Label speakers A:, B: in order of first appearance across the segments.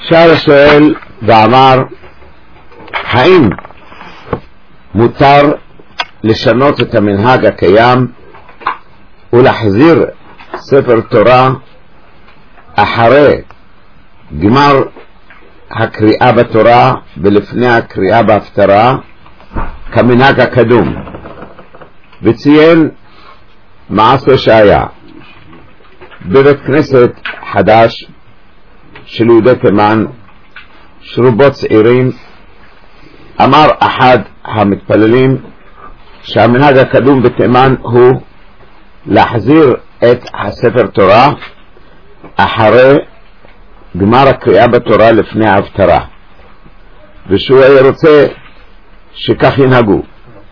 A: שאל השואל ואמר, האם מותר לשנות את המנהג הקיים ולהחזיר ספר תורה אחרי גמר הקריאה בתורה ולפני הקריאה בהפטרה כמנהג הקדום? וציין מעשה שהיה בבית כנסת חדש של יהודי תימן שרובו צעירים. אמר אחד המתפללים שהמנהג הקדום בתימן הוא להחזיר את הספר תורה אחרי גמר הקריאה בתורה לפני ההפטרה, ושהוא היה רוצה שכך ינהגו.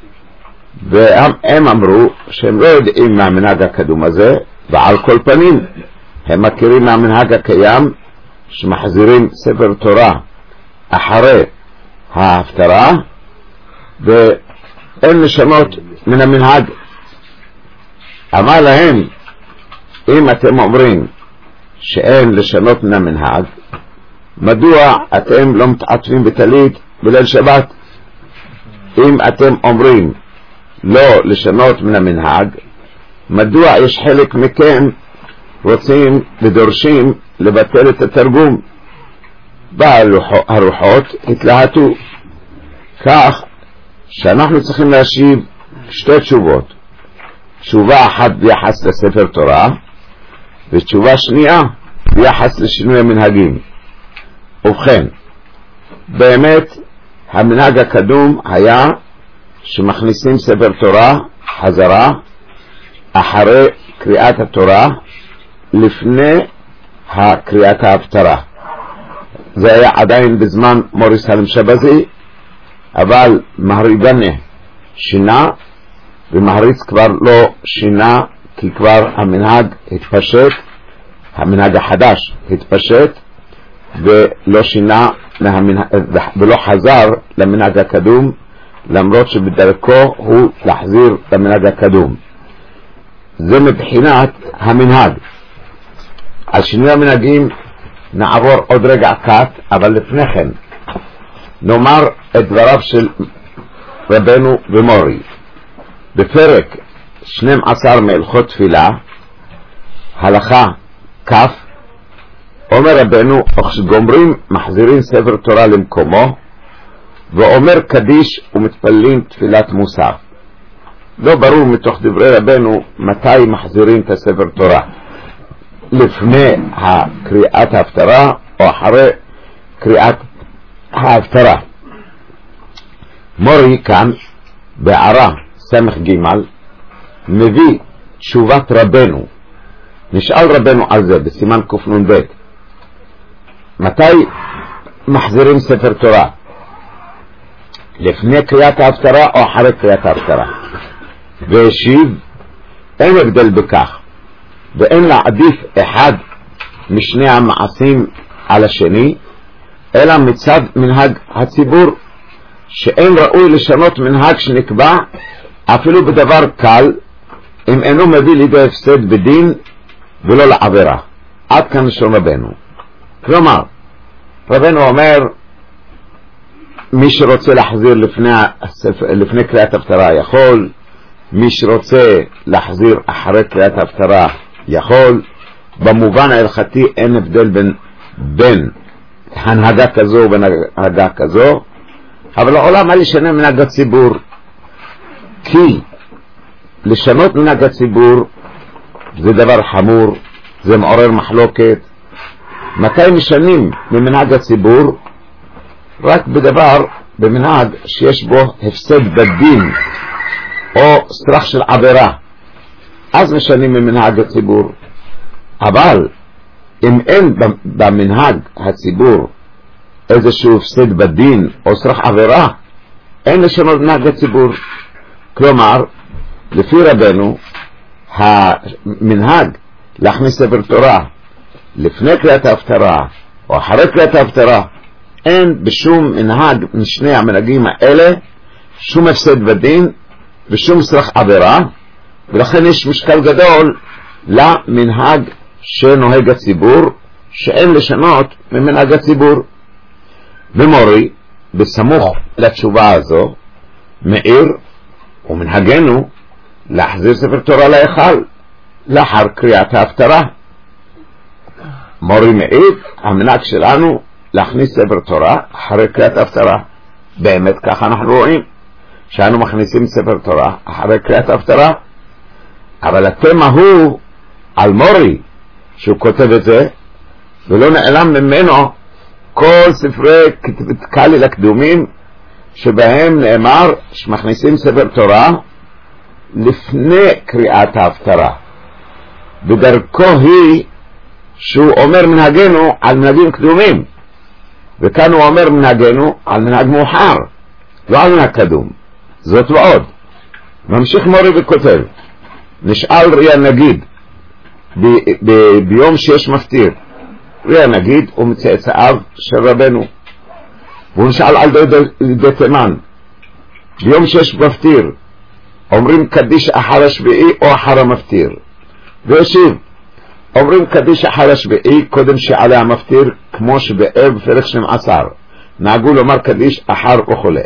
A: והם אמרו שהם לא יודעים מהמנהג הקדום הזה, ועל כל פנים הם מכירים מהמנהג הקיים שמחזירים ספר תורה אחרי ההפטרה, ואין לשנות מן המנהג. אמר להם, אם אתם אומרים שאין לשנות מן המנהג, מדוע אתם לא מתעטפים בטלית בליל שבת? אם אתם אומרים לא לשנות מן המנהג, מדוע יש חלק מכם רוצים ודורשים לבטל את התרגום? והרוחות התלהטו, כך שאנחנו צריכים להשיב שתי תשובות, תשובה אחת ביחס לספר תורה ותשובה שנייה ביחס לשינוי המנהגים. ובכן, באמת המנהג הקדום היה שמכניסים ספר תורה חזרה אחרי קריאת התורה לפני הקריאת ההפטרה. זה היה עדיין בזמן מורי סלם שבזי, אבל מהריבנה שינה ומהריץ כבר לא שינה, כי כבר המנהג התפשט, המנהג החדש התפשט ולא שינה ולא חזר למנהג הקדום, למרות שבדרכו הוא להחזיר למנהג הקדום. זה מבחינת המנהג. על שינוי המנהגים נעבור עוד רגע קט, אבל לפני כן נאמר את דבריו של רבנו ומורי בפרק 12 מהלכות תפילה, הלכה כ'. אומר רבנו, כשגומרים מחזירים ספר תורה למקומו, ואומר קדיש ומתפללים תפילת מוסף. לא ברור מתוך דברי רבנו מתי מחזירים את הספר תורה, לפני קריאת ההפטרה או אחרי קריאת ההפטרה. מורי כאן בהערה סמך ג' מביא תשובת רבנו. נשאל רבנו על זה בסימן קנ"ב, מתי מחזירים ספר תורה, לפני קריאת ההפטרה או אחרי קריאת ההפטרה? והשיב, אין הבדל בכך, ואין להעדיף אחד משני המעשים על השני, אלא מצד מנהג הציבור, שאין ראוי לשנות מנהג שנקבע אפילו בדבר קל, אם אינו מביא לידי הפסד בדין ולא לעבירה. עד כאן לשון רבנו. כלומר, רבנו אומר, מי שרוצה להחזיר לפני קריאת ההפטרה יכול, מי שרוצה להחזיר אחרי קריאת ההפטרה יכול. במובן ההלכתי אין הבדל בין הנהגה כזו ובין הנהגה כזו, אבל העולם על לשנות מנהג הציבור, כי לשנות מנהג הציבור זה דבר חמור, זה מעורר מחלוקת. מתי משנים ממנהג הציבור? רק במנהג שיש בו הפסד בדין או סרח של עבירה, אז משנים ממנהג הציבור. אבל אם אין במנהג הציבור איזשהו הפסד בדין או סרח עבירה, אין לשנות מנהג הציבור. כלומר, לפי רבנו, המנהג להכניס ספר תורה לפני קריאת ההפטרה או אחרי קריאת ההפטרה, אין בשום מנהג משני המנהגים האלה שום הפסד בדין ושום סרח עבירה, ולכן יש משקל גדול למנהג שנוהג הציבור, שאין לשנות ממנהג הציבור. במורי, בסמוך לתשובה הזו, מאיר ומנהגנו להחזיר ספר תורה להיכל לאחר קריאת ההפטרה. מורי מאיר, המנהג שלנו להכניס ספר תורה אחרי קריאת ההפטרה. באמת ככה אנחנו רואים שאנו מכניסים ספר תורה אחרי קריאת ההפטרה, אבל התמה הוא על מורי שהוא כותב את זה, ולא נעלם ממנו כל ספרי כליל הקדומים שבהם נאמר שמכניסים ספר תורה לפני קריאת ההפטרה. בדרכו היא שהוא אומר מנהגנו על מנהגים קדומים, וכאן הוא אומר מנהגנו על מנהג מאוחר, לא על מנהג קדום. זאת ועוד, ממשיך מורי וכותב, נשאל ריה נגיד ביום שיש מפטיר, ריה נגיד הוא מצאצאיו של רבנו, והוא נשאל על דודי תימן, ביום שיש מפטיר אומרים קדיש אחר השביעי או אחר המפטיר? והשיב, אומרים קדיש אחר השביעי קודם שעלה המפטיר, כמו שבאב פרק 12 נהגו לומר קדיש אחר וכו'.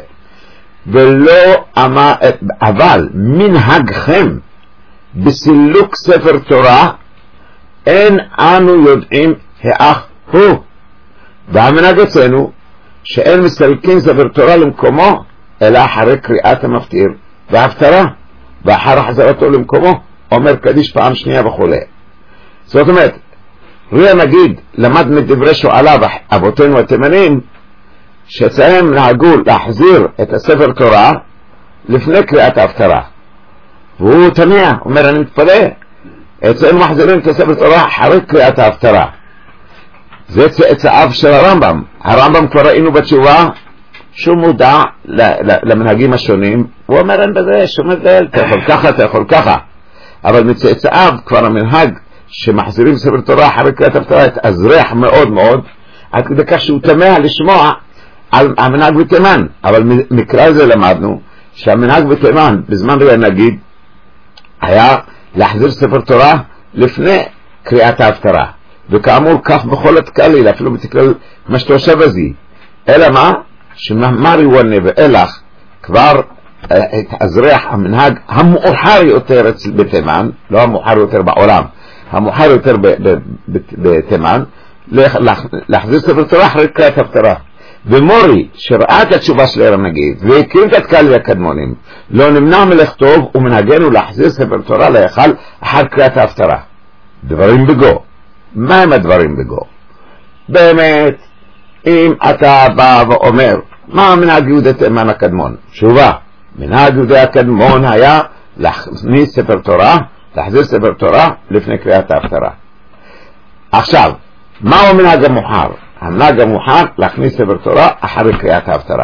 A: ולא אמר, אבל מנהגכם בסילוק ספר תורה אין אנו יודעים האח הוא. והמנהג אצלנו שאין מסלקים ספר תורה למקומו אלא אחרי קריאת המפטיר וההפטרה, ואחר חזרתו למקומו אומר קדיש פעם שנייה וכו'. זאת אומרת, ריה נגיד למד מדברי שואליו אבותינו התימנים שאצלם נהגו להחזיר את הספר תורה לפני קריאת ההפטרה, והוא תמיע, אומר אני מתפלא, אצלנו מחזירים את הספר תורה אחרי קריאת ההפטרה. זה צאצאיו של הרמב"ם. הרמב"ם כבר ראינו בתשובה שהוא מודע למנהגים השונים, הוא אומר אין בזה שום הבדל, תאכול ככה תאכול ככה, אבל מצאצאיו כבר המנהג שמחזירים ספר תורה אחרי קריאת ההפטרה התאזרח מאוד מאוד, עד כדי כך שהוא תמה לשמוע על המנהג בתימן. אבל מקרא זה למדנו שהמנהג בתימן בזמן ריה נגיד היה להחזיר ספר תורה לפני קריאת ההפטרה, וכאמור כך בכל התקליל, אפילו בתקליל משתושב הזה, אלא מה? שמאמרי ונה ואילך כבר התאזרח המנהג המאוחר יותר בתימן, לא המאוחר יותר בעולם, המאוחר יותר בתימן, להחזיר ספר תורה אחרי קריאת ההפטרה. ומורי שראה את התשובה של ריה נגיד והקים את התקליל הקדמונים, לא נמנע מלכתוב ומנהגנו להחזיר ספר תורה להיכל אחר קריאת ההפטרה. דברים בגו. מה הם הדברים בגו? באמת, אם אתה בא ואומר מה מנהג יהודי תימן הקדמון? תשובה, מנהג יהודי הקדמון היה להכניס ספר תורה, להחזיר ספר תורה לפני קריאת ההפטרה. עכשיו, מהו המנהג המאוחר? המנהג המאוחר להכניס ספר תורה אחרי קריאת ההפטרה.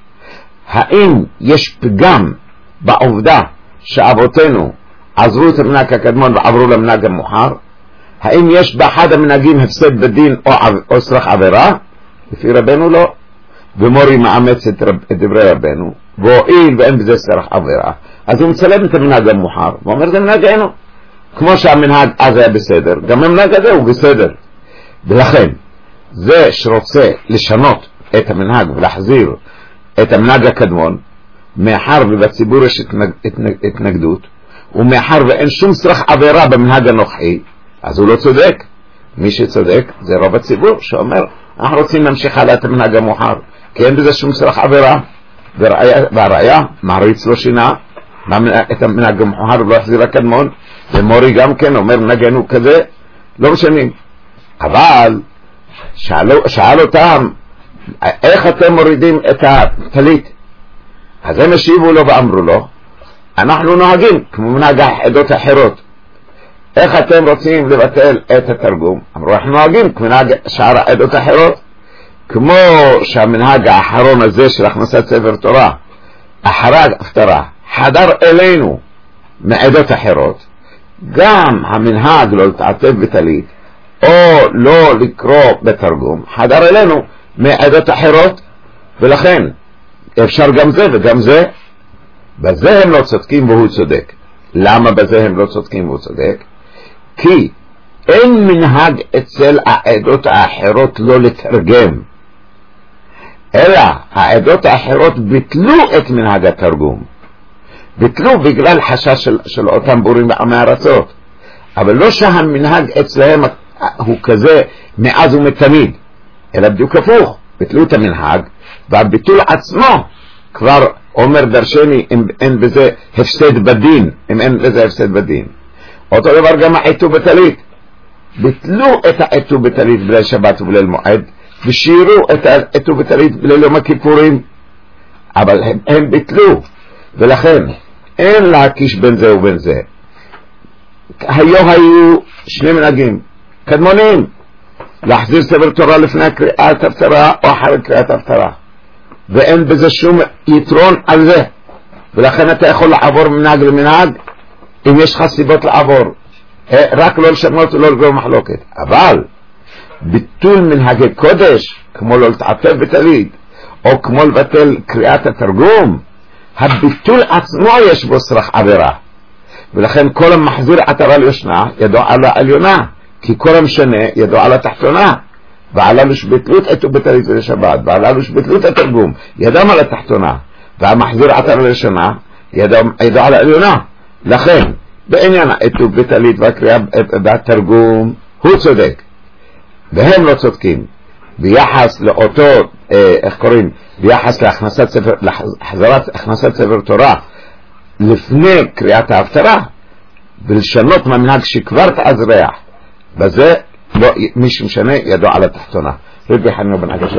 A: האם יש פגם בעובדה שאבותינו עזרו את המנהג הקדמון ועברו למנהג המאוחר? האם יש באחד המנהגים הפסד בדין או סרח עבירה? לפי רבנו לא. ומורי מאמץ את דברי רבנו, והואיל ואין בזה סרח עבירה, אז הוא מצלם את המנהג המאוחר ואומר זה מנהגנו, כמו שהמנהג אז היה בסדר, גם המנהג הזה הוא בסדר. ולכן זה שרוצה לשנות את המנהג ולהחזיר את המנהג הקדמון, מאחר ובציבור יש התנגדות, ומאחר ואין שום סרח עבירה במנהג הנוכחי, אז הוא לא צודק. מי שצודק זה רוב הציבור שאומר אנחנו רוצים להמשיך הלאה את המנהג המאוחר, כי אין בזה שום סרח עבירה. והראיה, מעריץ לא שינה את המנהג המאוחר ולא החזיר הקדמון, ומורי גם כן אומר מנהגנו כזה, לא משנים. אבל שאל אותם איך אתם מורידים את הטלית? אז הם השיבו לו ואמרו לו אנחנו נוהגים כמו מנהג העדות האחרות. איך אתם רוצים לבטל את התרגום? אמרו אנחנו נוהגים כמו מנהג שאר העדות האחרות, כמו שהמנהג האחרון הזה של הכנסת ספר תורה אחרי ההפטרה חדר אלינו מעדות אחרות, גם המנהג לא להתעטף בטלית או לא לקרוא בתרגום חדר אלינו מעדות אחרות, ולכן אפשר גם זה וגם זה. בזה הם לא צודקים והוא צודק. למה בזה הם לא צודקים והוא צודק? כי אין מנהג אצל העדות האחרות לא לתרגם, אלא העדות האחרות ביטלו את מנהג התרגום, ביטלו בגלל חשש של אותם בורים ועמי ארצות, אבל לא שהמנהג אצלהם הוא כזה מאז ומתמיד, אלא בדיוק הפוך, ביטלו את המנהג, והביטול עצמו כבר אומר דרשני אם אין בזה הפסד בדין, אם אין בזה הפסד בדין. אותו דבר גם העיטו בטלית, ביטלו את העיטו בטלית בליל שבת ובליל מועד, ושירו את העיטו בטלית בליל יום הכיפורים, אבל הם ביטלו, ולכן אין להקיש בין זה ובין זה. היו שני מנהגים קדמונים, להחזיר ספר תורה לפני קריאת הפטרה או אחרי קריאת הפטרה, ואין בזה שום יתרון על זה, ולכן אתה יכול לעבור מנהג למנהג אם יש לך סיבות לעבור, רק לא לשנות ולא לגרום מחלוקת. אבל ביטול מנהגי קודש, כמו לא לתעטף בטלית או כמו לבטל קריאת התרגום, הביטול עצמו יש בו סרח עבירה, ולכן כל המחזיר עטרה ליושנה ידו על העליונה, כי כל המשנה ידו על התחתונה, והללו שביטלות עיטו בטלית לשבת, והללו שביטלות התרגום ידם על התחתונה, והמחזיר עטרה ליושנה ידו על העליונה. לכן בעניין העיטו בטלית והקריאה והתרגום הוא צודק והם לא צודקים ביחס לאותו, איך קוראים, ביחס להחזרת הכנסת ספר תורה לפני קריאת ההפטרה, ולשנות מהמנהג שכבר תעזרח, בזה לא, מי שמשנה ידו על התחתונה. רבי חנינא בן עקשיא